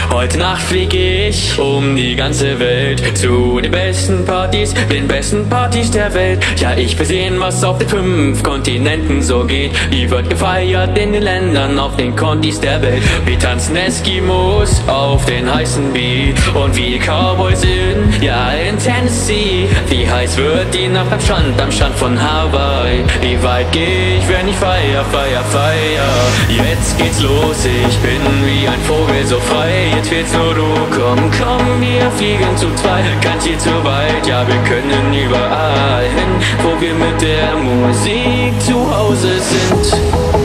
Heute Nacht flieg ich um die ganze Welt zu den besten Partys der Welt. Ja, ich will sehen, was auf den 5 Kontinenten so geht. Die wird gefeiert in den Ländern auf den Kontis der Welt. Wir tanzen Eskimos auf den heißen Beat und wie die Cowboys ja, in Tennessee. Wie heiß wird die Nacht am Strand von Hawaii. Wie weit geh ich, wenn ich feier. Jetzt geht's los, ich bin wie ein Vogel so frei. Jetzt willst nur du, komm, wir fliegen zu zweit. Kein Ziel zu weit, ja, wir können überall hin, wo wir mit der Musik zu Hause sind.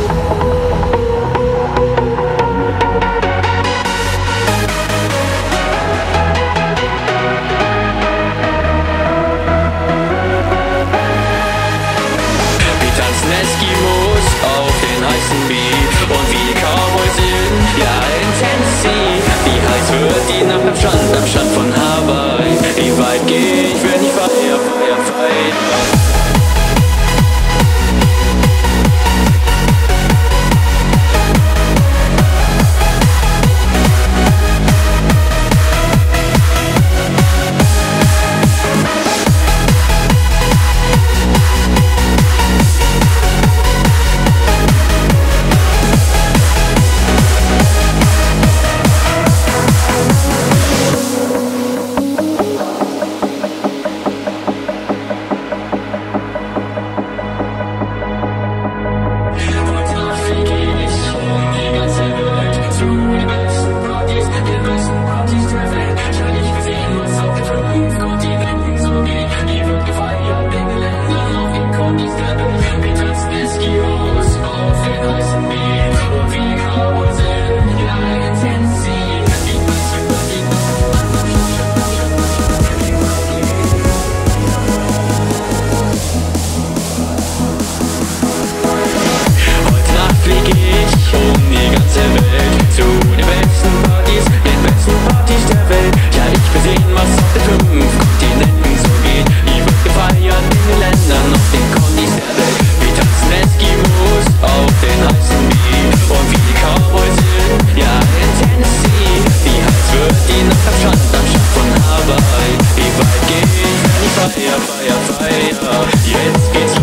Eskimos auf den heißen Beat und wie die Cowboys ja, in Tennessee. Wie heiß wird die Nacht am Strand von Hawaii. Wie weit geh ich, wenn ich feier. Feier. Jetzt geht's los.